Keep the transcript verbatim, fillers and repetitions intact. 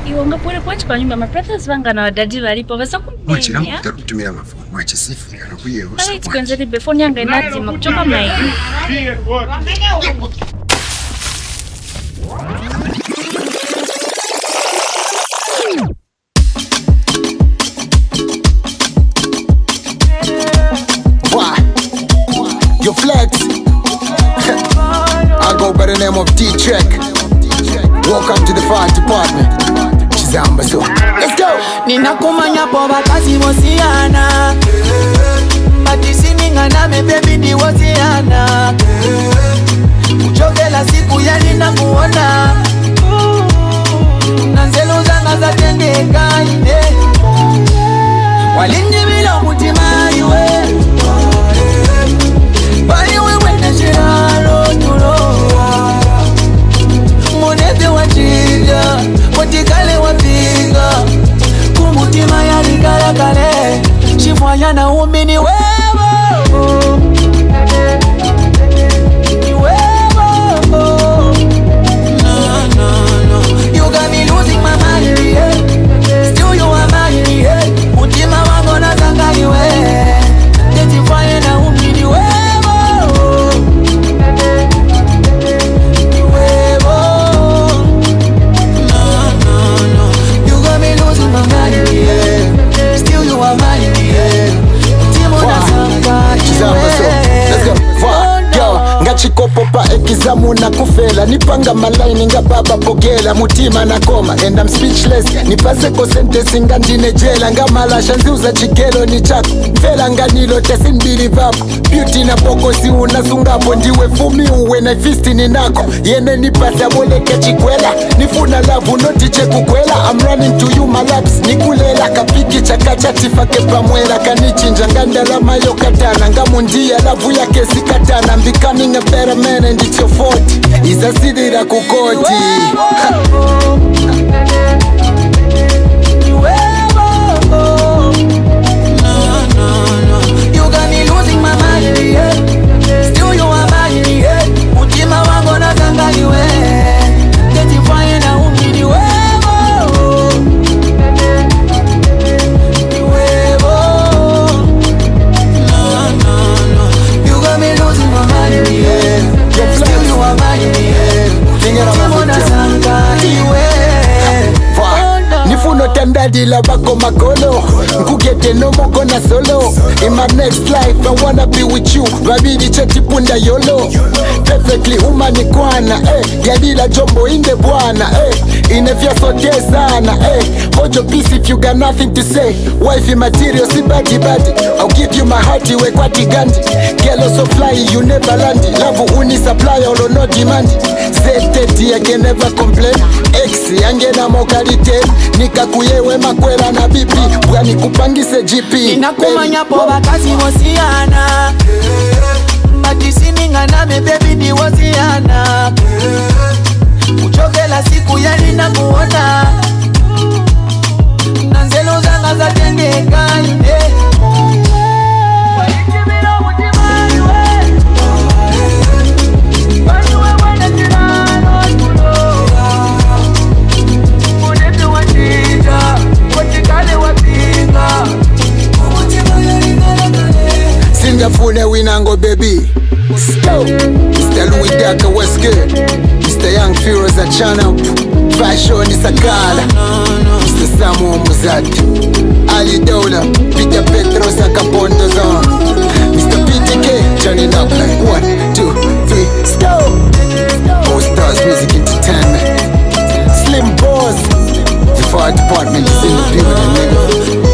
Iwonga pole kwa chukwa nyumba my brothers vanga na wadadi walipo basa kumenya. Mwachi na mtakutumia mafumu. Mwachi sifu anakuye usa. Kala itukonzeli before nyanga inati makuchoka mai. Yo flex. I go by the name of D-Trek. Welcome to the fire department. Chizamba so. Let's go. Ninakumanya po bakazi wosiana. Matisi ningana me baby di wosiana. Uchokela siku ya nina muona. Nanzelu zanga za tendeka ine. Walinji bila mutima iwe. Bani wewe na shiralo tuloa. Monete wachija, watikale wapinga. Kumutima ya likala kale. Shifwanya na umini wewe. Ni wewe. No, no, no. You got me losing my mind, yeah. Still you are mine, yeah. Mutima wangu na zanga iwe. Netifanya na umini wewe. Chikopo pa ekizamu na kufela. Nipanga malaini nga baba pogela. Mutima na koma and I'm speechless. Nipase ko sentence nga ndine jela. Nga malasha nziuza chikelo ni chako. Mfela nga nilo tesi mbili vapo. Beauty na poko si unasungapo. Ndiwe fumi uwe na fisti ni nako. Yene nipasa boleke chikwela. Nifuna lavu noti cheku kwela. I'm running to you my laps. Nikulela kapiki chakacha tifake pamwela. Kanichinja ngandala mayo katana. Nga mundia lavu ya kesi katana. I'm becoming a better man and it's your fault. Iza sidira kukoti. No, no, no. You got me losing my mind, yeah. Still you are mine, yeah. Mutima wangu na zanga iwe. Netifanya na umini wewe. Ni wewe. No, no, no. You got me losing my mind, yeah. Still you are mine, yeah. Mutima na zanga iwe. Nifuno tandadi la bako makolo. Nkugete no moko na solo. In my next life I wanna be with you. Babidi cheti punda yolo. Perfectly umani kwana eh. Yadila jombo inde bwana eh. Inefya sote sana eh. Hold your peace if you got nothing to say. Wifey material si badi badi. I'll give you my heart iwe kwa tigandi. Girl so fly you never land. Love uni supply or no demand. Zeteti I can never complain. X yange na mokalite. Nika kuyewe makwela na bibi. Bwani kupangise G P. Ninakumanya po bakazi wosiana. Matisi ningana me baby di wosiana. Uchokela siku ya nina muona. Nanzelu zanga za tendeka ine. Singafune winango baby. Go. Mister Louis Daka, what's good? Mister Young Feroz a channel. Fashion is a kala. Mister Samu Muzati. Ali Dola. Peter Petros a Capondo zone. Mister P T K turning up like one, two, three, go. All Stars Music Entertainment. Slim Boss. The fire department is in the building, nigga.